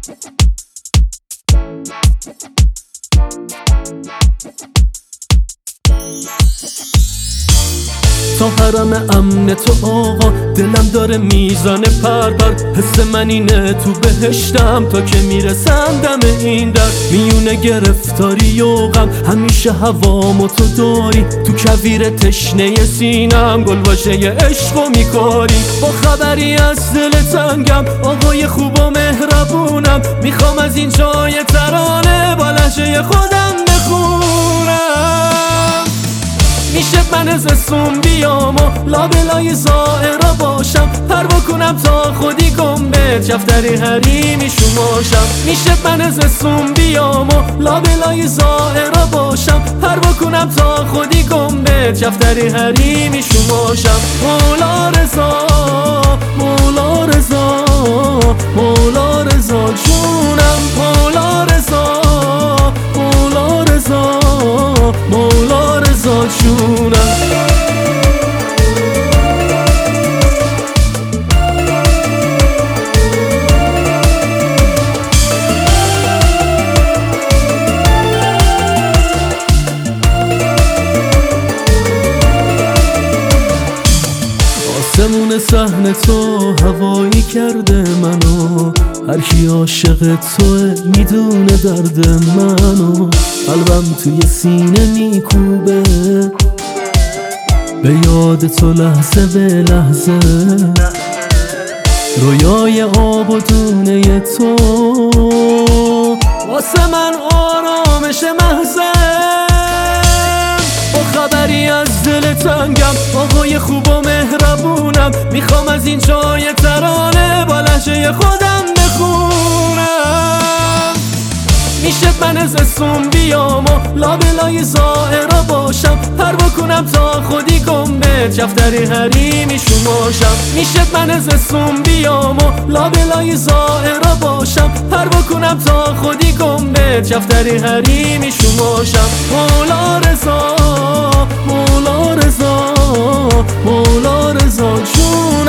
تا حرم امن تو آقا دلم داره میزنه پرپر. حس من اینه تو بهشتم تا که میرسم دم این در. میونه گرفتاری و غم همیشه هوامو تو داری. تو کویر تشنه سینم گل واژه عشقو میکاری. با خبری از دل تنگم آقای خوب و مهربونم. میخوام از این جای ترانه با لحجه خودم بخونم. میشه من زستون بیام و لابلای زائرا باشم. پروا کنم تا خودی گم به جفتری حریمی شماشم. میشه من زستون بیام و لابلای زائرا باشم. پروا کنم تا خودی گم به جفتری حریمی شماشم. مولا رضا مولا رضا مولا رضا جونم. مولا رضا مولا رضا مولا رضا جونم. آسمون صحن تو هوایی کرده منو. هر کی عاشق توه میدونه درد منو. قلبم توی سینه میکوبه به یاد تو لحظه به لحظه. رویای آب و دونه تو واسه من آرامش محضه. با خبری از دل تنگم آقای خوب و مهربونم. میخوام از این جای ترانه با لحجه خودم بخونم. میشه من زستون بیام و لابلای زائرا باشم. پروا کنم تا خودی گم به جفتری حریمی شماشم. میشه من زستون بیام و لابلای زائرا باشم. پروا کنم تا خودی گم به جفتری حریمی شماشم. مولا رضا مولا رضا مولا رضا جون.